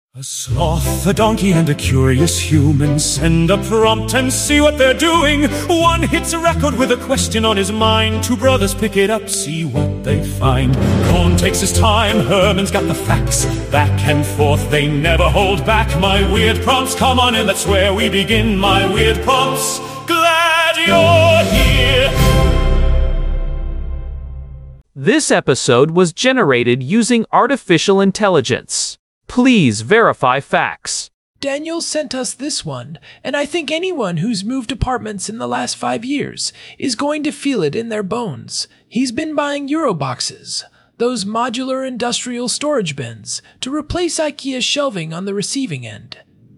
A sloth, a donkey, and a curious human send a prompt and see what they're doing. One hits a record with a question on his mind. Two brothers pick it up, see what they find. Cohn takes his time, Herman's got the facts. Back and forth, they never hold back. My weird prompts, come on in, that's where we begin. My weird prompts, glad you're here. This episode was generated using artificial intelligence. Please verify facts. Daniel sent us this one, and I think anyone who's moved apartments in the last 5 years is going to feel it in their bones. He's been buying Euroboxes, those modular industrial storage bins, to replace IKEA shelving on the receiving end.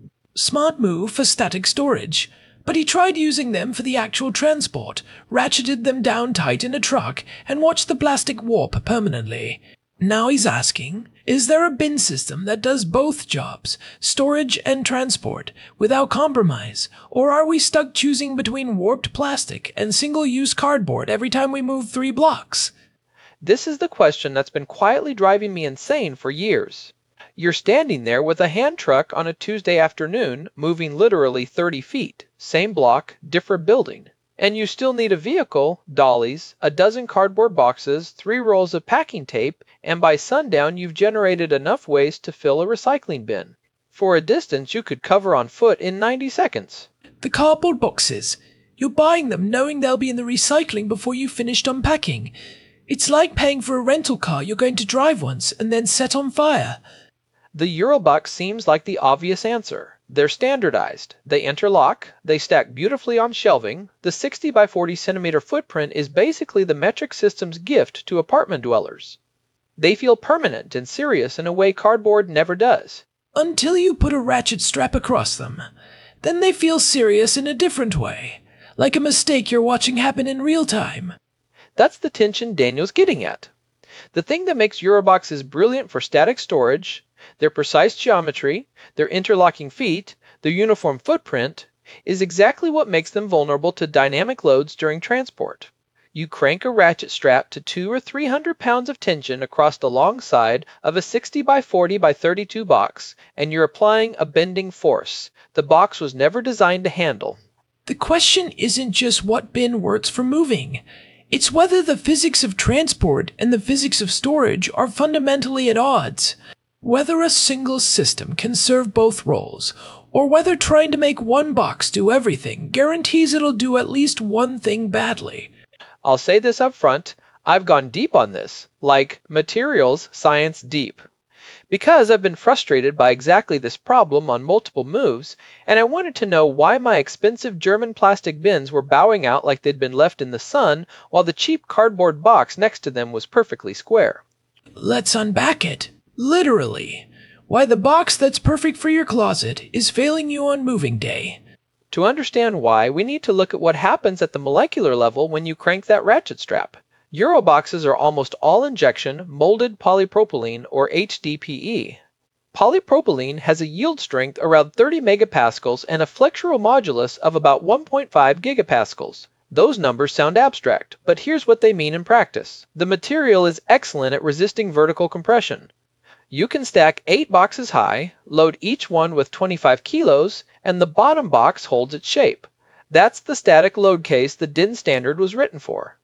Smart move for static storage, but he tried using them for the actual transport, ratcheted them down tight in a truck, and watched the plastic warp permanently. Now he's asking, is there a bin system that does both jobs, storage and transport, without compromise? Or are we stuck choosing between warped plastic and single-use cardboard every time we move 3 blocks? This is the question that's been quietly driving me insane for years. You're standing there with a hand truck on a Tuesday afternoon, moving literally 30 feet, same block, different building. And you still need a vehicle, dollies, a dozen cardboard boxes, 3 rolls of packing tape, and by sundown you've generated enough waste to fill a recycling bin. For a distance you could cover on foot in 90 seconds. The cardboard boxes. You're buying them knowing they'll be in the recycling before you've finished unpacking. It's like paying for a rental car you're going to drive once and then set on fire. The Eurobox seems like the obvious answer. They're standardized. They interlock. They stack beautifully on shelving. The 60 by 40 centimeter footprint is basically the metric system's gift to apartment dwellers. They feel permanent and serious in a way cardboard never does. Until you put a ratchet strap across them. Then they feel serious in a different way. Like a mistake you're watching happen in real time. That's the tension Daniel's getting at. The thing that makes Euroboxes brilliant for static storage, their precise geometry, their interlocking feet, their uniform footprint, is exactly what makes them vulnerable to dynamic loads during transport. You crank a ratchet strap to 200 or 300 pounds of tension across the long side of a 60 by 40 by 32 box, and you're applying a bending force the box was never designed to handle. The question isn't just what bin works for moving. It's whether the physics of transport and the physics of storage are fundamentally at odds. Whether a single system can serve both roles, or whether trying to make one box do everything guarantees it'll do at least one thing badly. I'll say this up front, I've gone deep on this, like materials science deep. Because I've been frustrated by exactly this problem on multiple moves, and I wanted to know why my expensive German plastic bins were bowing out like they'd been left in the sun, while the cheap cardboard box next to them was perfectly square. Let's unpack it. Literally. Why the box that's perfect for your closet is failing you on moving day. To understand why, we need to look at what happens at the molecular level when you crank that ratchet strap. Euroboxes are almost all injection molded polypropylene or HDPE. Polypropylene has a yield strength around 30 megapascals and a flexural modulus of about 1.5 gigapascals. Those numbers sound abstract, but here's what they mean in practice. The material is excellent at resisting vertical compression. You can stack 8 boxes high, load each one with 25 kilos, and the bottom box holds its shape. That's the static load case the DIN standard was written for.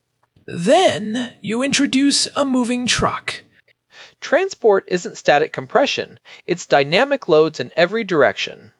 Then you introduce a moving truck. Transport isn't static compression, it's dynamic loads in every direction.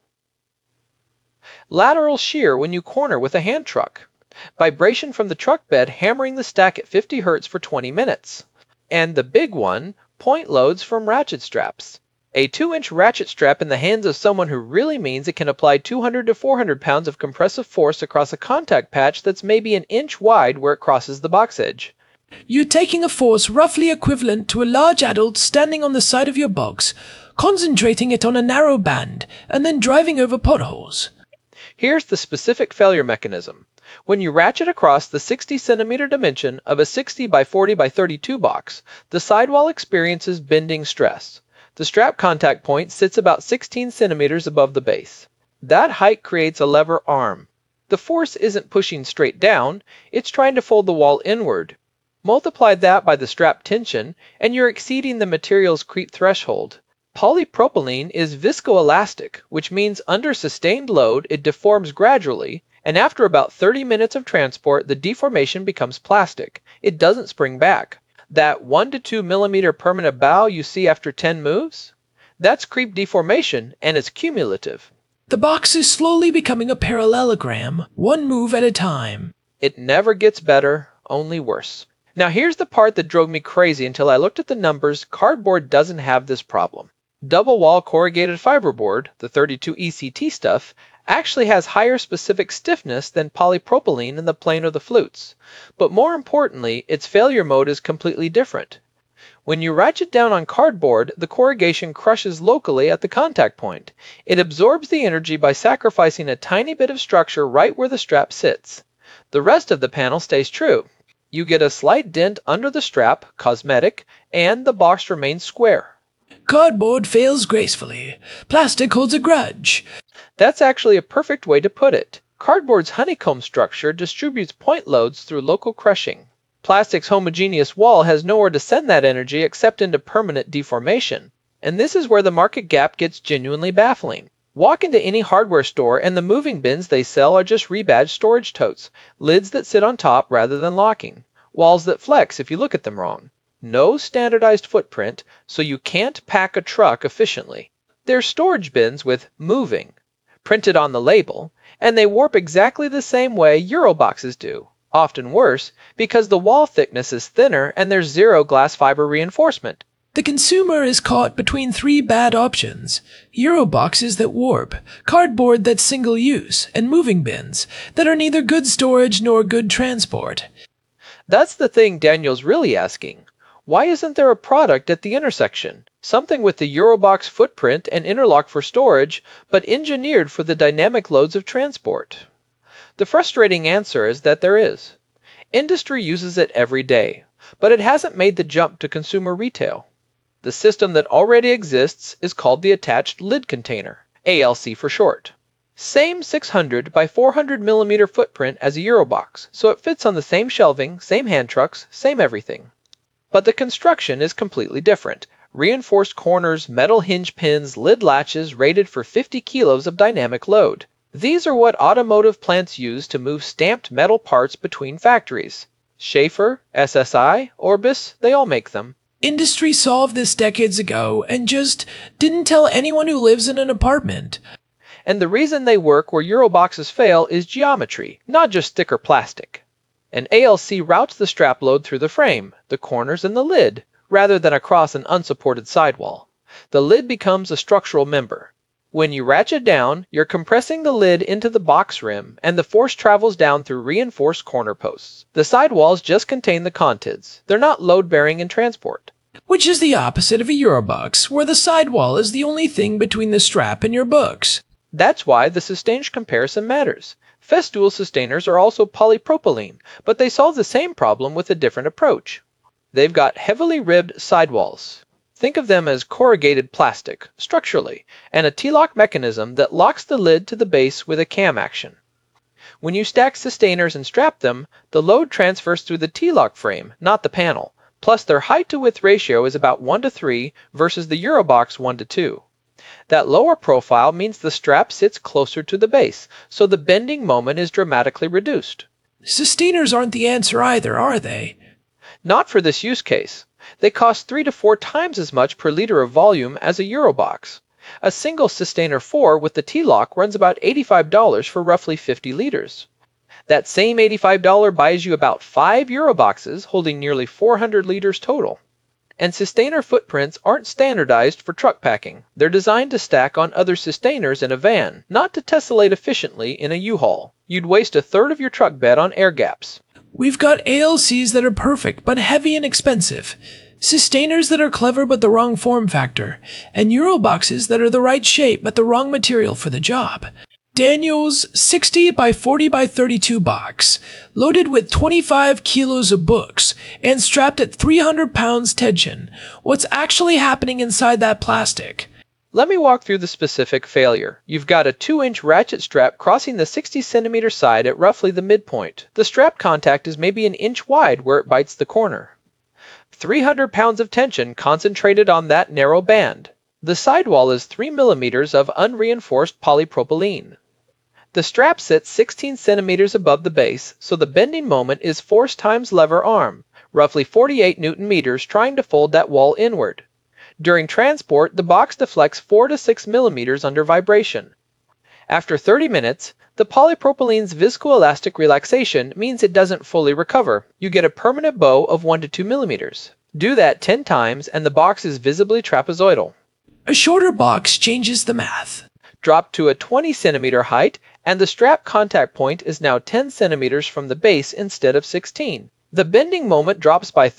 Lateral shear when you corner with a hand truck. Vibration from the truck bed hammering the stack at 50 Hz for 20 minutes. And the big one, point loads from ratchet straps. A 2-inch ratchet strap in the hands of someone who really means it can apply 200 to 400 pounds of compressive force across a contact patch that's maybe an inch wide where it crosses the box edge. You're taking a force roughly equivalent to a large adult standing on the side of your box, concentrating it on a narrow band, and then driving over potholes. Here's the specific failure mechanism. When you ratchet across the 60 centimeter dimension of a 60 by 40 by 32 box, the sidewall experiences bending stress. The strap contact point sits about 16 centimeters above the base. That height creates a lever arm. The force isn't pushing straight down, it's trying to fold the wall inward. Multiply that by the strap tension, and you're exceeding the material's creep threshold. Polypropylene is viscoelastic, which means under sustained load it deforms gradually, and after about 30 minutes of transport the deformation becomes plastic. It doesn't spring back. That 1 to 2 millimeter permanent bow you see after 10 moves? That's creep deformation, and it's cumulative. The box is slowly becoming a parallelogram, one move at a time. It never gets better, only worse. Now here's the part that drove me crazy until I looked at the numbers. Cardboard doesn't have this problem. Double wall corrugated fiberboard, the 32 ECT stuff, actually has higher specific stiffness than polypropylene in the plane or the flutes. But more importantly, its failure mode is completely different. When you ratchet down on cardboard, the corrugation crushes locally at the contact point. It absorbs the energy by sacrificing a tiny bit of structure right where the strap sits. The rest of the panel stays true. You get a slight dent under the strap, cosmetic, and the box remains square. Cardboard fails gracefully. Plastic holds a grudge. That's actually a perfect way to put it. Cardboard's honeycomb structure distributes point loads through local crushing. Plastic's homogeneous wall has nowhere to send that energy except into permanent deformation. And this is where the market gap gets genuinely baffling. Walk into any hardware store and the moving bins they sell are just rebadged storage totes, lids that sit on top rather than locking, walls that flex if you look at them wrong. No standardized footprint, so you can't pack a truck efficiently. They're storage bins with "moving" printed on the label, and they warp exactly the same way Euroboxes do. Often worse, because the wall thickness is thinner and there's zero glass fiber reinforcement. The consumer is caught between three bad options: Euroboxes that warp, cardboard that's single-use, and moving bins that are neither good storage nor good transport. That's the thing Daniel's really asking. Why isn't there a product at the intersection? Something with the Eurobox footprint and interlock for storage, but engineered for the dynamic loads of transport? The frustrating answer is that there is. Industry uses it every day, but it hasn't made the jump to consumer retail. The system that already exists is called the Attached Lid Container, ALC for short. Same 600 by 400 millimeter footprint as a Eurobox, so it fits on the same shelving, same hand trucks, same everything. But the construction is completely different. Reinforced corners, metal hinge pins, lid latches rated for 50 kilos of dynamic load. These are what automotive plants use to move stamped metal parts between factories. Schaefer, SSI, Orbis, they all make them. Industry solved this decades ago and just didn't tell anyone who lives in an apartment. And the reason they work where Euroboxes fail is geometry, not just thicker plastic. An ALC routes the strap load through the frame, the corners, and the lid, rather than across an unsupported sidewall. The lid becomes a structural member. When you ratchet down, you're compressing the lid into the box rim, and the force travels down through reinforced corner posts. The sidewalls just contain the contents. They're not load-bearing in transport. Which is the opposite of a Eurobox, where the sidewall is the only thing between the strap and your books. That's why the sustainage comparison matters. Festool sustainers are also polypropylene, but they solve the same problem with a different approach. They've got heavily ribbed sidewalls. Think of them as corrugated plastic, structurally, and a T-lock mechanism that locks the lid to the base with a cam action. When you stack sustainers and strap them, the load transfers through the T-lock frame, not the panel. Plus, their height-to-width ratio is about 1:3 versus the Eurobox 1:2. That lower profile means the strap sits closer to the base, so the bending moment is dramatically reduced. Sustainers aren't the answer either, are they? Not for this use case. They cost 3 to 4 times as much per liter of volume as a Eurobox. A single Sustainer 4 with the T-lock runs about $85 for roughly 50 liters. That same $85 buys you about 5 Euroboxes holding nearly 400 liters total. And Sustainer footprints aren't standardized for truck packing. They're designed to stack on other Sustainers in a van, not to tessellate efficiently in a U-Haul. You'd waste a third of your truck bed on air gaps. We've got ALCs that are perfect but heavy and expensive, Sustainers that are clever but the wrong form factor, and Euroboxes that are the right shape but the wrong material for the job. Daniel's 60 by 40 by 32 box, loaded with 25 kilos of books and strapped at 300 pounds tension. What's actually happening inside that plastic? Let me walk through the specific failure. You've got a 2-inch ratchet strap crossing the 60-centimeter side at roughly the midpoint. The strap contact is maybe an inch wide where it bites the corner. 300 pounds of tension concentrated on that narrow band. The sidewall is 3 millimeters of unreinforced polypropylene. The strap sits 16 centimeters above the base, so the bending moment is force times lever arm, roughly 48 Newton meters trying to fold that wall inward. During transport, the box deflects 4 to 6 millimeters under vibration. After 30 minutes, the polypropylene's viscoelastic relaxation means it doesn't fully recover. You get a permanent bow of 1 to 2 millimeters. Do that 10 times and the box is visibly trapezoidal. A shorter box changes the math. Drop to a 20 centimeter height and the strap contact point is now 10 centimeters from the base instead of 16. The bending moment drops by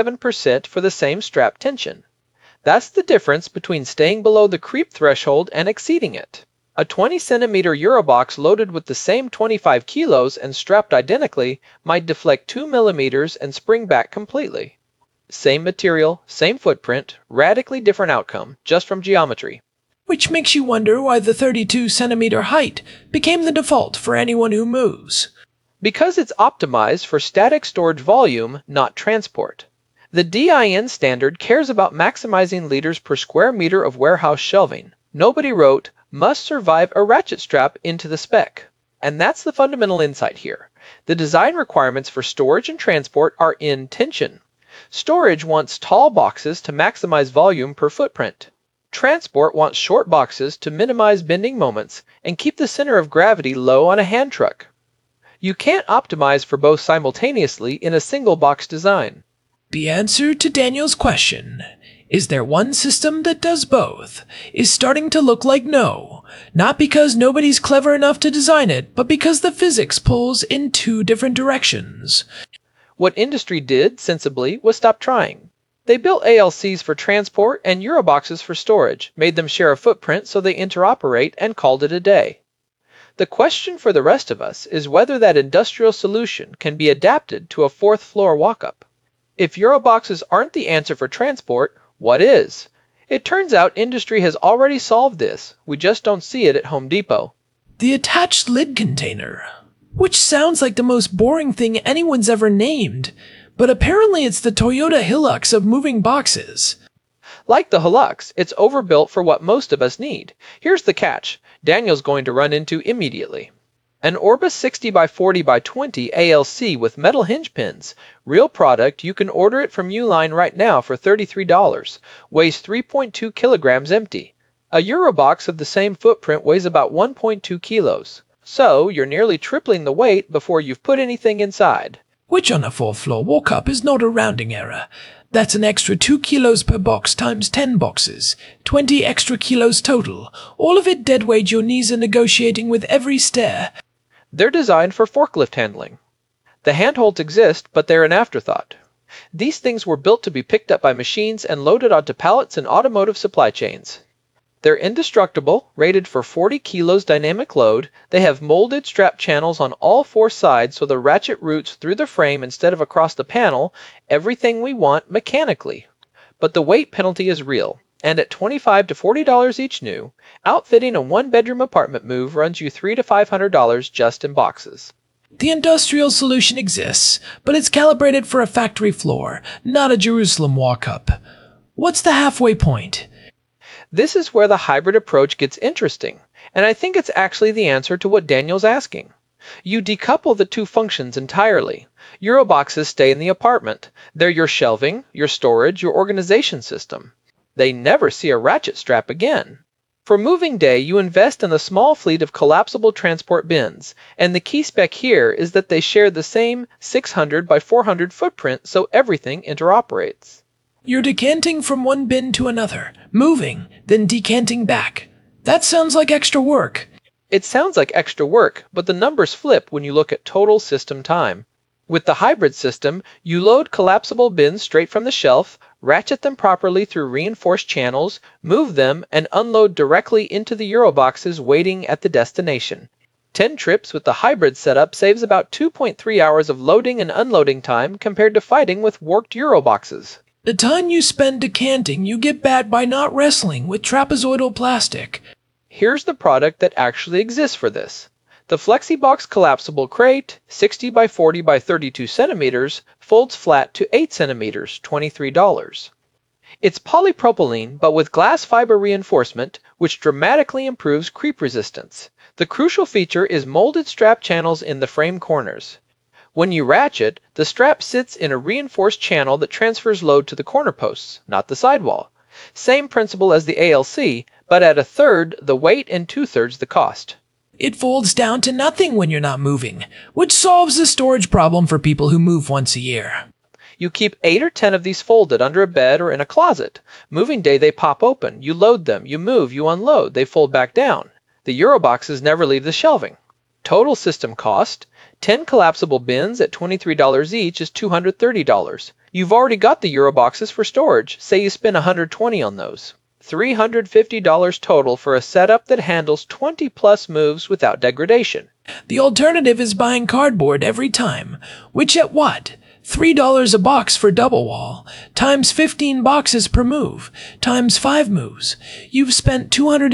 37% for the same strap tension. That's the difference between staying below the creep threshold and exceeding it. A 20 centimeter Eurobox loaded with the same 25 kilos and strapped identically might deflect 2 millimeters and spring back completely. Same material, same footprint, radically different outcome, just from geometry. Which makes you wonder why the 32 centimeter height became the default for anyone who moves. Because it's optimized for static storage volume, not transport. The DIN standard cares about maximizing liters per square meter of warehouse shelving. Nobody wrote, must survive a ratchet strap into the spec. And that's the fundamental insight here. The design requirements for storage and transport are in tension. Storage wants tall boxes to maximize volume per footprint. Transport wants short boxes to minimize bending moments and keep the center of gravity low on a hand truck. You can't optimize for both simultaneously in a single box design. The answer to Daniel's question, is there one system that does both, is starting to look like no. Not because nobody's clever enough to design it, but because the physics pulls in two different directions. What industry did, sensibly, was stop trying. They built ALCs for transport and Euroboxes for storage, made them share a footprint so they interoperate, and called it a day. The question for the rest of us is whether that industrial solution can be adapted to a fourth floor walk-up. If Euroboxes aren't the answer for transport, what is? It turns out industry has already solved this. We just don't see it at Home Depot. The attached lid container, which sounds like the most boring thing anyone's ever named, but apparently it's the Toyota Hilux of moving boxes. Like the Hilux, it's overbuilt for what most of us need. Here's the catch Daniel's going to run into immediately. An Orbis 60 by 40 by 20 ALC with metal hinge pins. Real product, you can order it from Uline right now for $33. Weighs 3.2 kilograms empty. A Eurobox of the same footprint weighs about 1.2 kilos. So, you're nearly tripling the weight before you've put anything inside. Which on a fourth floor walk-up is not a rounding error. That's an extra 2 kilos per box times 10 boxes. 20 extra kilos total. All of it deadweight your knees are negotiating with every stair. They're designed for forklift handling. The handholds exist, but they're an afterthought. These things were built to be picked up by machines and loaded onto pallets in automotive supply chains. They're indestructible, rated for 40 kilos dynamic load. They have molded strap channels on all four sides so the ratchet routes through the frame instead of across the panel, everything we want mechanically. But the weight penalty is real. And at $25 to $40 each new, outfitting a one-bedroom apartment move runs you $300 to $500 just in boxes. The industrial solution exists, but it's calibrated for a factory floor, not a Jerusalem walk-up. What's the halfway point? This is where the hybrid approach gets interesting, and I think it's actually the answer to what Daniel's asking. You decouple the two functions entirely. Euroboxes stay in the apartment. They're your shelving, your storage, your organization system. They never see a ratchet strap again. For moving day, you invest in a small fleet of collapsible transport bins, and the key spec here is that they share the same 600 by 400 footprint so everything interoperates. You're decanting from one bin to another, moving, then decanting back. That sounds like extra work. It sounds like extra work, but the numbers flip when you look at total system time. With the hybrid system, you load collapsible bins straight from the shelf, ratchet them properly through reinforced channels, move them, and unload directly into the Euroboxes waiting at the destination. 10 trips with the hybrid setup saves about 2.3 hours of loading and unloading time compared to fighting with warped Euroboxes. The time you spend decanting you get back by not wrestling with trapezoidal plastic. Here's the product that actually exists for this. The FlexiBox collapsible crate, 60 by 40 by 32 centimeters, folds flat to 8 centimeters, $23. It's polypropylene, but with glass fiber reinforcement, which dramatically improves creep resistance. The crucial feature is molded strap channels in the frame corners. When you ratchet, the strap sits in a reinforced channel that transfers load to the corner posts, not the sidewall. Same principle as the ALC, but at a third the weight and 2/3 the cost. It folds down to nothing when you're not moving, which solves the storage problem for people who move once a year. You keep 8 or 10 of these folded under a bed or in a closet. Moving day they pop open, you load them, you move, you unload, they fold back down. The Euroboxes never leave the shelving. Total system cost, 10 collapsible bins at $23 each is $230. You've already got the Euroboxes for storage, say you spend $120 on those. $350 total for a setup that handles 20 plus moves without degradation. The alternative is buying cardboard every time, which at what? $3 a box for double wall, times 15 boxes per move, times 5 moves. You've spent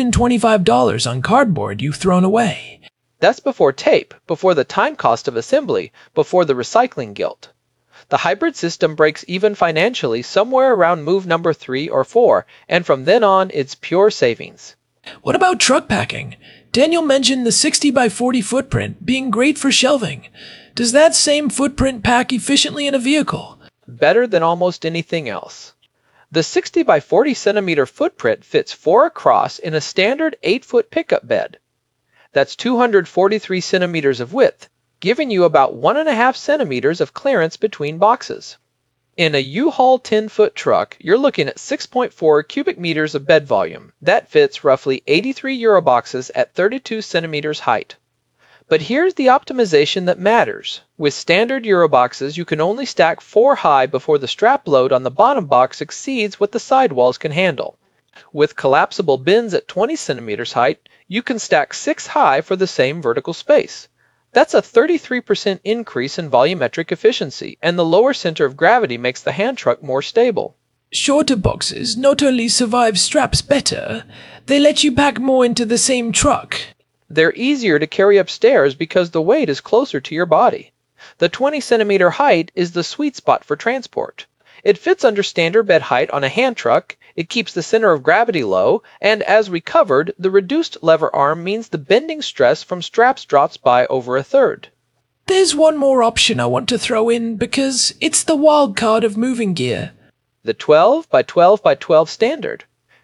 $225 on cardboard you've thrown away. That's before tape, before the time cost of assembly, before the recycling guilt. The hybrid system breaks even financially somewhere around move number 3 or 4, and from then on it's pure savings. What about truck packing? Daniel mentioned the 60 by 40 footprint being great for shelving. Does that same footprint pack efficiently in a vehicle? Better than almost anything else. The 60 by 40 centimeter footprint fits 4 across in a standard 8-foot pickup bed. That's 243 centimeters of width, giving you about 1.5 centimeters of clearance between boxes. In a U-Haul 10-foot truck, you're looking at 6.4 cubic meters of bed volume. That fits roughly 83 Euroboxes at 32 centimeters height. But here's the optimization that matters. With standard Euroboxes, you can only stack 4 high before the strap load on the bottom box exceeds what the sidewalls can handle. With collapsible bins at 20 centimeters height, you can stack 6 high for the same vertical space. That's a 33% increase in volumetric efficiency, and the lower center of gravity makes the hand truck more stable. Shorter boxes not only survive straps better, they let you pack more into the same truck. They're easier to carry upstairs because the weight is closer to your body. The 20 centimeter height is the sweet spot for transport. It fits under standard bed height on a hand truck, it keeps the center of gravity low, and as we covered, the reduced lever arm means the bending stress from straps drops by over a third. There's one more option I want to throw in because it's the wild card of moving gear. The 12 by 12 by 12 standard.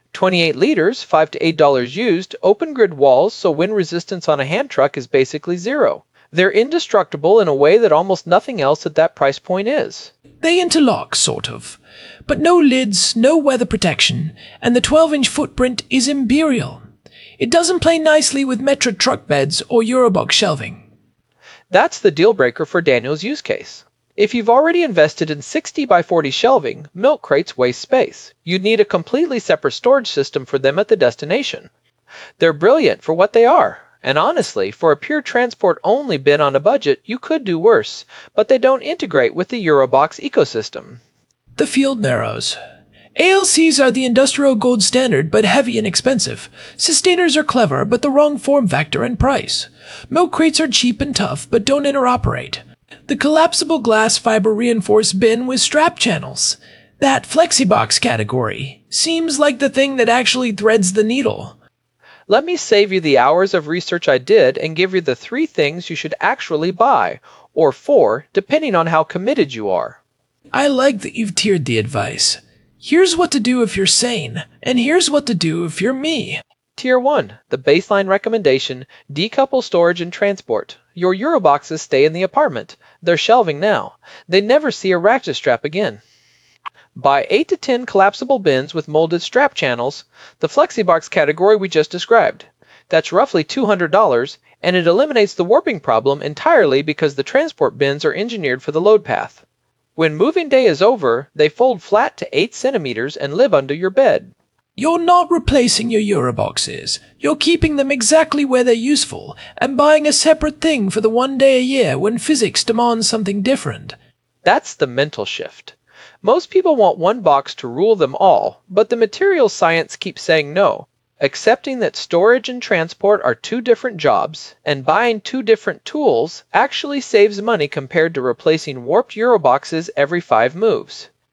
28 liters, $5 to $8 used, open grid walls so wind resistance on a hand truck is basically zero. They're indestructible in a way that almost nothing else at that price point is. They interlock, sort of. But no lids, no weather protection, and the 12-inch footprint is imperial. It doesn't play nicely with Metro truck beds or Eurobox shelving. That's the deal breaker for Daniel's use case. If you've already invested in 60 by 40 shelving, milk crates waste space. You'd need a completely separate storage system for them at the destination. They're brilliant for what they are. And honestly, for a pure transport-only bin on a budget, you could do worse, but they don't integrate with the Eurobox ecosystem. The field narrows. ALCs are the industrial gold standard, but heavy and expensive. Sustainers are clever, but the wrong form factor and price. Milk crates are cheap and tough, but don't interoperate. The collapsible glass fiber reinforced bin with strap channels. That FlexiBox category seems like the thing that actually threads the needle. Let me save you the hours of research I did and give you the 3 things you should actually buy, or 4, depending on how committed you are. I like that you've tiered the advice. Here's what to do if you're sane, and here's what to do if you're me. Tier 1, the baseline recommendation, decouple storage and transport. Your Euroboxes stay in the apartment. They're shelving now. They never see a ratchet strap again. Buy 8 to 10 collapsible bins with molded strap channels, the FlexiBox category we just described. That's roughly $200, and it eliminates the warping problem entirely because the transport bins are engineered for the load path. When moving day is over, they fold flat to 8 centimeters and live under your bed. You're not replacing your Euroboxes. You're keeping them exactly where they're useful, and buying a separate thing for the one day a year when physics demands something different. That's the mental shift. Most people want one box to rule them all, but the materials science keeps saying no, accepting that storage and transport are 2 different jobs, and buying 2 different tools actually saves money compared to replacing warped Euroboxes every 5 moves.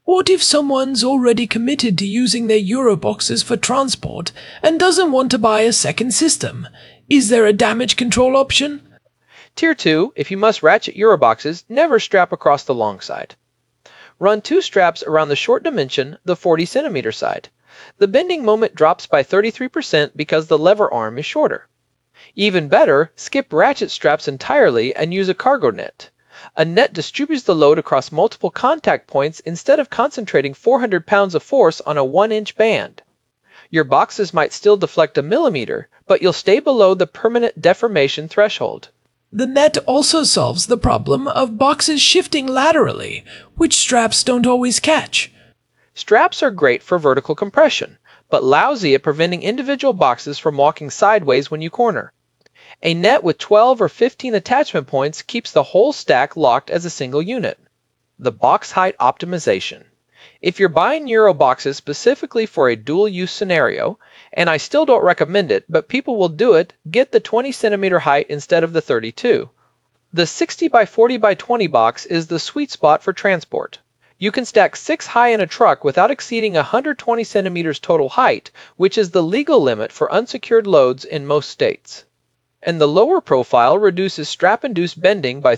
What if someone's already committed to using their Euroboxes for transport and doesn't want to buy a second system? Is there a damage control option? Tier 2, if you must ratchet Euroboxes, never strap across the long side. Run 2 straps around the short dimension, the 40 centimeter side. The bending moment drops by 33% because the lever arm is shorter. Even better, skip ratchet straps entirely and use a cargo net. A net distributes the load across multiple contact points instead of concentrating 400 pounds of force on a 1-inch band. Your boxes might still deflect a millimeter, but you'll stay below the permanent deformation threshold. The net also solves the problem of boxes shifting laterally, which straps don't always catch. Straps are great for vertical compression, but lousy at preventing individual boxes from walking sideways when you corner. A net with 12 or 15 attachment points keeps the whole stack locked as a single unit. The box height optimization. If you're buying Euroboxes specifically for a dual-use scenario, and I still don't recommend it, but people will do it, get the 20 centimeter height instead of the 32. The 60 by 40 by 20 box is the sweet spot for transport. You can stack 6 high in a truck without exceeding 120 centimeters total height, which is the legal limit for unsecured loads in most states. And the lower profile reduces strap-induced bending by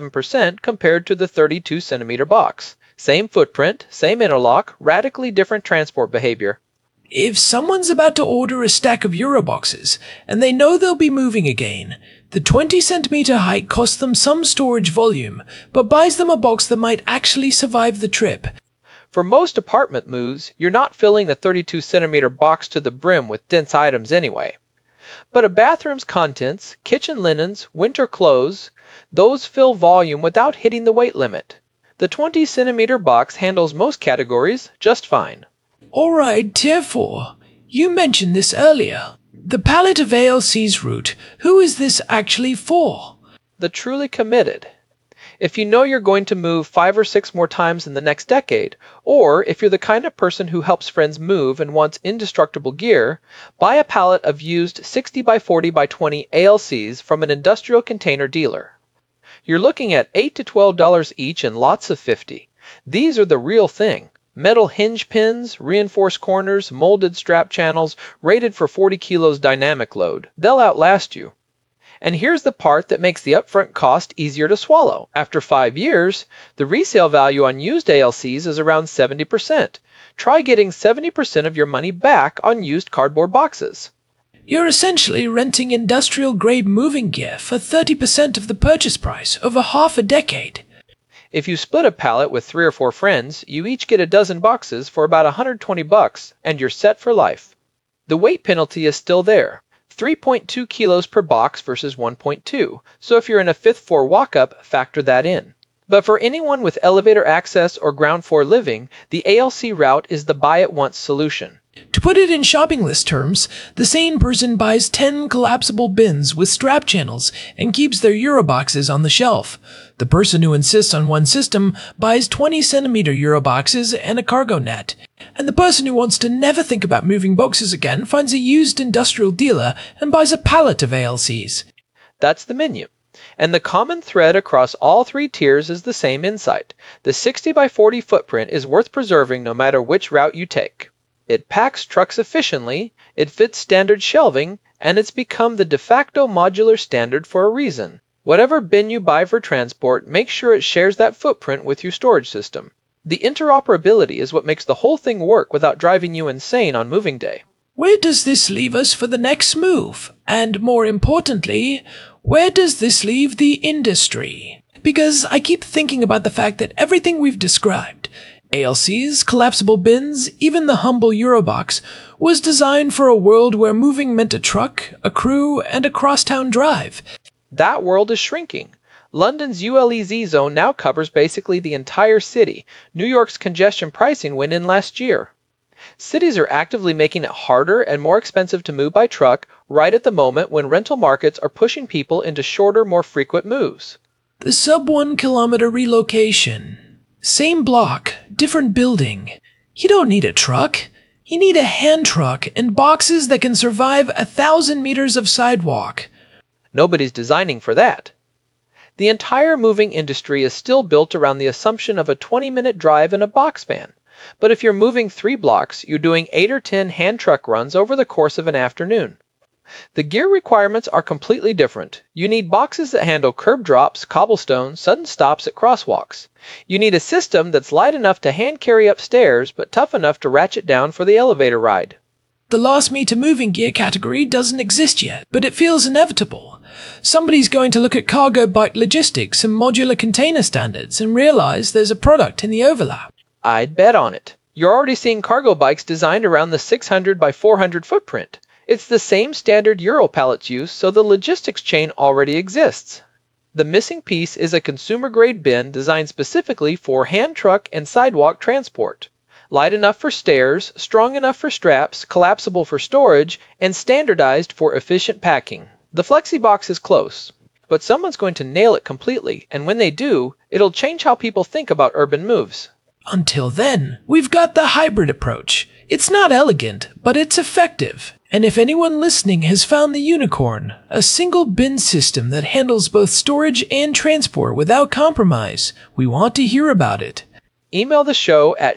37% compared to the 32 centimeter box. Same footprint, same interlock, radically different transport behavior. If someone's about to order a stack of Euroboxes, and they know they'll be moving again, the 20 centimeter height costs them some storage volume, but buys them a box that might actually survive the trip. For most apartment moves, you're not filling the 32 centimeter box to the brim with dense items anyway. But a bathroom's contents, kitchen linens, winter clothes, those fill volume without hitting the weight limit. The 20 centimeter box handles most categories just fine. Alright, Tier 4. You mentioned this earlier. The pallet of ALC's route, who is this actually for? The truly committed. If you know you're going to move 5 or 6 more times in the next decade, or if you're the kind of person who helps friends move and wants indestructible gear, buy a pallet of used 60 by 40 by 20 ALCs from an industrial container dealer. You're looking at $8 to $12 each in lots of 50. These are the real thing. Metal hinge pins, reinforced corners, molded strap channels, rated for 40 kilos dynamic load. They'll outlast you. And here's the part that makes the upfront cost easier to swallow. After 5 years, the resale value on used ALCs is around 70%. Try getting 70% of your money back on used cardboard boxes. You're essentially renting industrial-grade moving gear for 30% of the purchase price over half a decade. If you split a pallet with 3 or 4 friends, you each get a dozen boxes for about $120, and you're set for life. The weight penalty is still there. 3.2 kilos per box versus 1.2, so if you're in a 5th floor walk-up, factor that in. But for anyone with elevator access or ground floor living, the ALC route is the buy-it-once solution. To put it in shopping list terms, the sane person buys 10 collapsible bins with strap channels and keeps their Euroboxes on the shelf. The person who insists on one system buys 20 centimeter Euroboxes and a cargo net. And the person who wants to never think about moving boxes again finds a used industrial dealer and buys a pallet of ALCs. That's the menu. And the common thread across all 3 tiers is the same insight. The 60 by 40 footprint is worth preserving no matter which route you take. It packs trucks efficiently, it fits standard shelving, and it's become the de facto modular standard for a reason. Whatever bin you buy for transport, make sure it shares that footprint with your storage system. The interoperability is what makes the whole thing work without driving you insane on moving day. Where does this leave us for the next move? And more importantly, where does this leave the industry? Because I keep thinking about the fact that everything we've described, ALCs, collapsible bins, even the humble Eurobox, was designed for a world where moving meant a truck, a crew, and a crosstown drive. That world is shrinking. London's ULEZ zone now covers basically the entire city. New York's congestion pricing went in last year. Cities are actively making it harder and more expensive to move by truck right at the moment when rental markets are pushing people into shorter, more frequent moves. The sub-1 kilometer relocation. Same block, different building. You don't need a truck. You need a hand truck and boxes that can survive 1,000 meters of sidewalk. Nobody's designing for that. The entire moving industry is still built around the assumption of a 20-minute drive in a box van. But if you're moving 3 blocks, you're doing 8 or 10 hand truck runs over the course of an afternoon. The gear requirements are completely different. You need boxes that handle curb drops, cobblestone, sudden stops at crosswalks. You need a system that's light enough to hand carry upstairs, but tough enough to ratchet down for the elevator ride. The last meter moving gear category doesn't exist yet, but it feels inevitable. Somebody's going to look at cargo bike logistics and modular container standards and realize there's a product in the overlap. I'd bet on it. You're already seeing cargo bikes designed around the 600 by 400 footprint. It's the same standard Euro pallets use, so the logistics chain already exists. The missing piece is a consumer-grade bin designed specifically for hand truck and sidewalk transport. Light enough for stairs, strong enough for straps, collapsible for storage, and standardized for efficient packing. The FlexiBox is close, but someone's going to nail it completely, and when they do, it'll change how people think about urban moves. Until then, we've got the hybrid approach. It's not elegant, but it's effective. And if anyone listening has found the unicorn, a single bin system that handles both storage and transport without compromise, we want to hear about it. Email the show at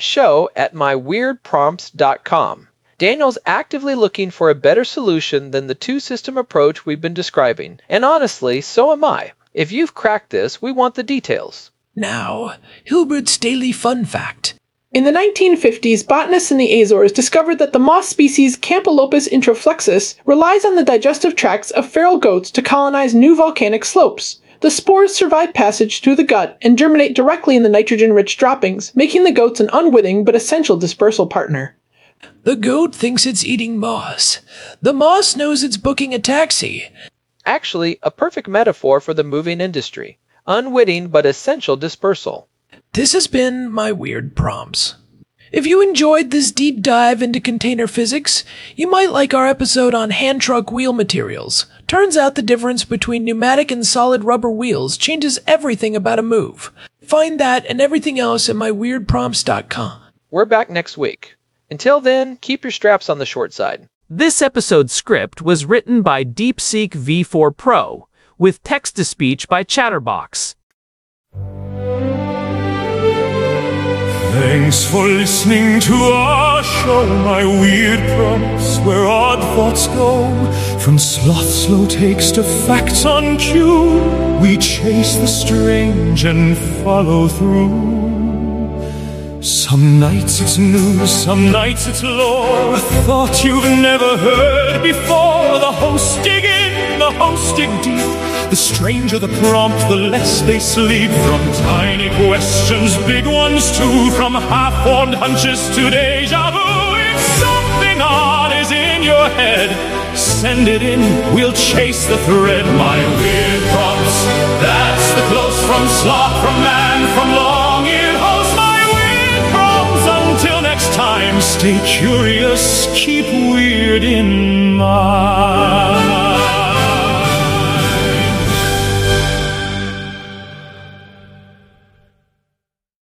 show@myweirdprompts.com. Daniel's actively looking for a better solution than the two-system approach we've been describing, and honestly, so am I. If you've cracked this, we want the details. Now, Hilbert's Daily Fun Fact. In the 1950s, botanists in the Azores discovered that the moss species Campylopus intraflexus relies on the digestive tracts of feral goats to colonize new volcanic slopes. The spores survive passage through the gut and germinate directly in the nitrogen-rich droppings, making the goats an unwitting but essential dispersal partner. The goat thinks it's eating moss. The moss knows it's booking a taxi. Actually, a perfect metaphor for the moving industry. Unwitting but essential dispersal. This has been My Weird Prompts. If you enjoyed this deep dive into container physics, you might like our episode on hand truck wheel materials. Turns out the difference between pneumatic and solid rubber wheels changes everything about a move. Find that and everything else at myweirdprompts.com. We're back next week. Until then, keep your straps on the short side. This episode's script was written by DeepSeek V4 Pro, with text-to-speech by Chatterbox. Thanks for listening to our show, My Weird Prompts, where odd thoughts go. From sloth slow takes to facts on cue, we chase the strange and follow through. Some nights it's news, some nights it's lore, a thought you've never heard before. The hosts dig in, the hosts dig deep. The stranger the prompt, the less they sleep. From tiny questions, big ones too. From half-formed hunches to deja vu. If something odd is in your head, send it in, we'll chase the thread. My Weird Prompts, that's the close from sloth, from man, from long-eared host. My Weird Prompts, until next time, stay curious, keep weird in mind.